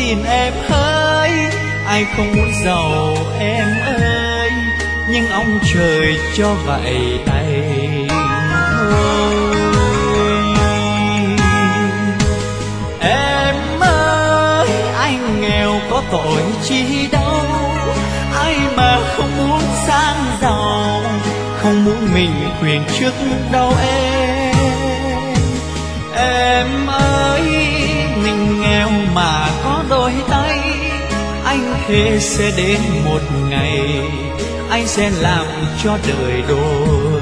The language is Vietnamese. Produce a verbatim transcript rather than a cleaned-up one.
tiền em ơi, ai không muốn giàu em ơi, nhưng ông trời cho vậy tay thôi. Em ơi, ai nghèo có tội chi đâu, ai mà không muốn sang giàu, không muốn mình quyền trước đâu em. Em ơi, mình nghèo mà có đôi tay, anh thề sẽ đến một ngày anh sẽ làm cho đời đổi.